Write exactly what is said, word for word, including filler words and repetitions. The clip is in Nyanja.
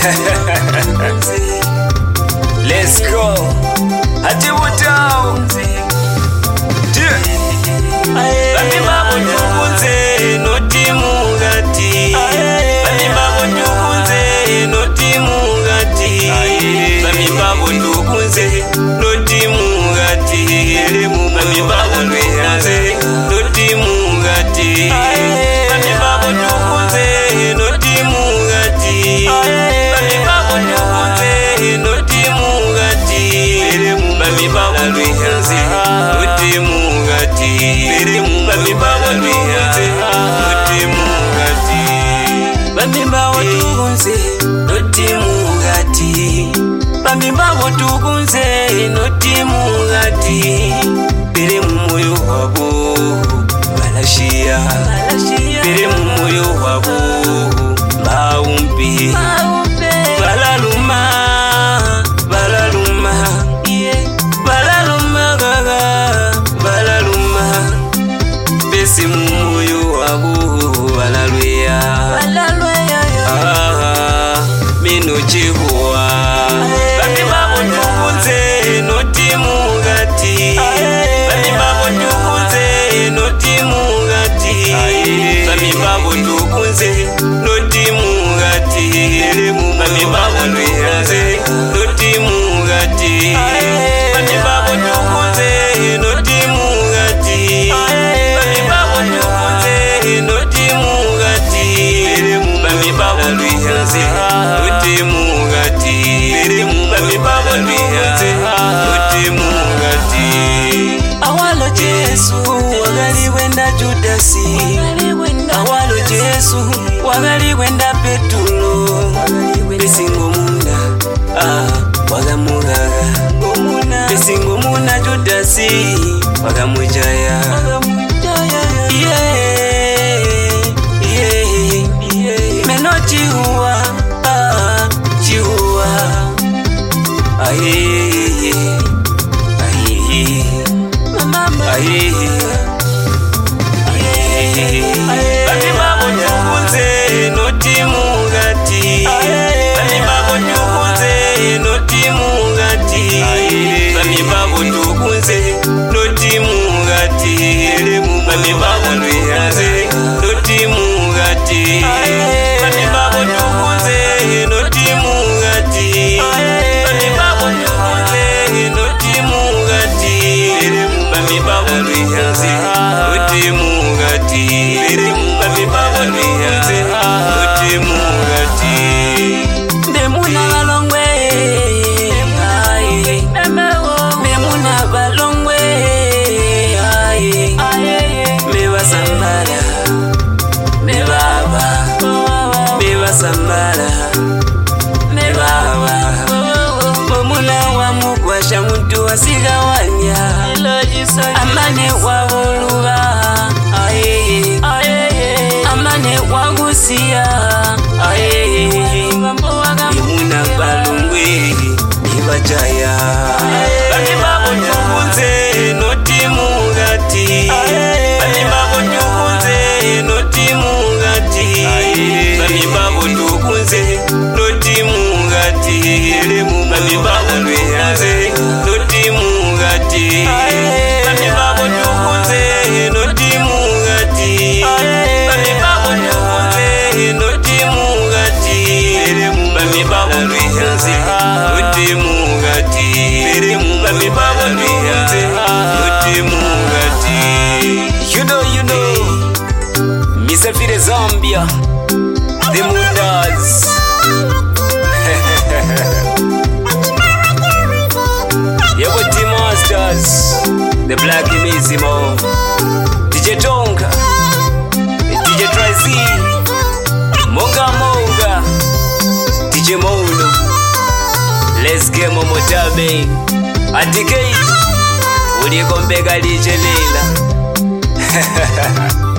Let's go. Atibutao. Bami babo nyukunze noti mungati. Bami babo nyukunze noti mungati. Bami babo nyukunze noti mungati. Bami babo nyukunze noti mungati. Bami babo nyukunze noti mungati. Bami babo nyukunze noti mungati. Bami babo nyukunze noti mungati. Bami babo nyukunze noti mungati. Bami babo nyukunze noti mungati. Bami babo nyukunze noti mungati. Bere mumoyo wabo balashia. Bere mumoyo wabo baumbi. Balaluma, balaluma, balaluma gaga, balaluma. Besi mumoyo wabo balalweya. Ah, mino chihuwa. Bami babo nyukunze noti mungati. Bami babo nyukunze noti mungati. Bami babo nyukunze noti mungati. Bami babo nyukunze noti mungati. Bami babo nyukunze noti mungati. Bami babo nyukunze noti mungati. Bami babo nyukunze noti mungati. Bami babo nyukunze noti mungati. Awalo Jesu wagali wenda Judasi. Awalo Jesu wagali wenda Petulo. Besingo muna ah wagamugaga. Besingo muna Judasi wagamujaya. Yeah, yeah, yeah. Meno chihuwa ah chihuwa. Aye, aye, mama, aye, aye. Bami babo nyukunze noti mungati. Bami babo nyukunze noti mungati. Bami babo nyukunze noti mungati. Bami babo nyukunze noti mungati. Bami babo nyukunze noti mungati. Bami babo nyukunze noti mungati. Bami babo nyukunze noti mungati. Bami babo nyukunze noti mungati. Memuna balongwe, aye. Memuna balongwe, aye. Meba sambala, mebaba, meba sambala, mebaba. Momula wa mugwasha muntu wasigawanya. Amane wa voluba, aye. Amane wa gusia, aye. Memuna balongwe, meba jaya. Bami babo nyukunze noti mungati. Bami babo nyukunze noti mungati. Bami babo nyukunze noti mungati. Bami babo nyukunze noti mungati. Bami babo nyukunze noti mungati. Bami babo nyukunze noti mungati. Bami babo nyukunze noti mungati. Bami babo nyukunze noti mungati. You know, you know, Mister Fide Zambia, the Mundas. Yebo Team Masters, the Black Mizimo, D J Tonka, D J Tracy, Monga Monga, D J Molo. Let's get Momo Tabe, Atikei, Uli Kombega D J Leila.